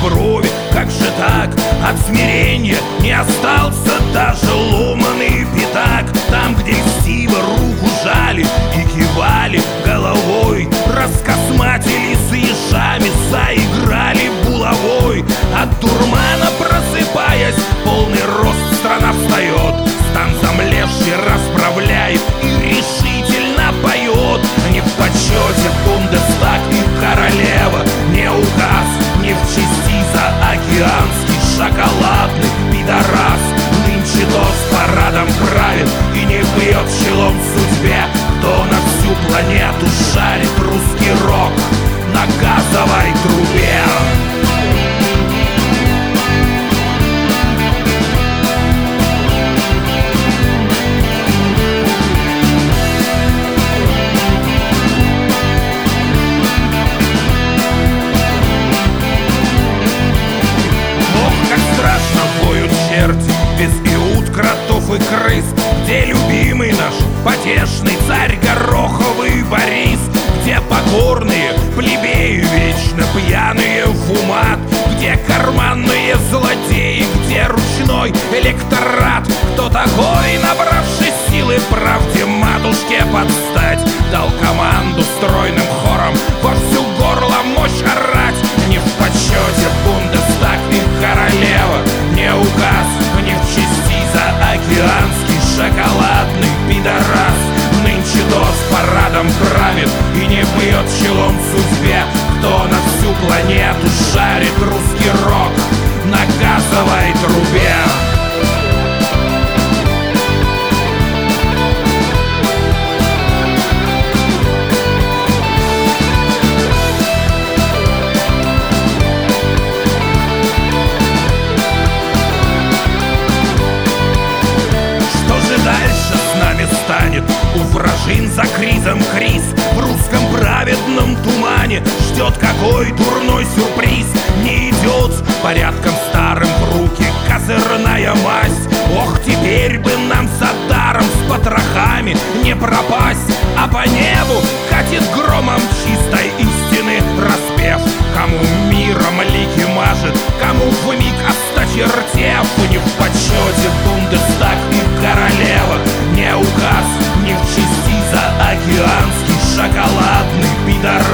брови. Как же так? От смирения не остался даже ломаный пятак. Там, где сива руку жали и кивали головой, раскосматили с ежами, заиграли булавой. От дурмана просыпаясь, полный рост страна встает, стан замлевший расправляет и решительно поет. Не в почете Бундестаг и королева, не указ, не в чести заокеанский шоколадный пидорас. Нынче то с парадом правит и не бьет челом судьбе, кто на всю планету шарит русский рок на газовой трубе. Без иуд, кротов и крыс, где любимый наш потешный царь Гороховый Борис, где покорные плебеи вечно пьяные в умат, где карманные злодеи, где ручной электорат. Кто такой, набравший силы, правде матушке подстать, дал команду стройным хором во всю горло мощь орать. Не в почете Бундестаг и королева, не указ, не в чести заокеанский шоколадный пидорас. Нынче то с парадом правит и не бьет челом судьбе, кто на всю планету шарит русский рок на газовой трубе. Станет у вражин за кризом криз. В русском праведном тумане ждет какой дурной сюрприз. Не идет порядком старым в руки козырная масть. Ох, теперь бы нам с Адаром с потрохами не пропасть. А по небу катит громом чистой истины распев. Кому миром лики мажет, кому вмиг осточертев. Не в почете Бундестаг и королева, не указ, не в чести заокеанский шоколадный пидорас.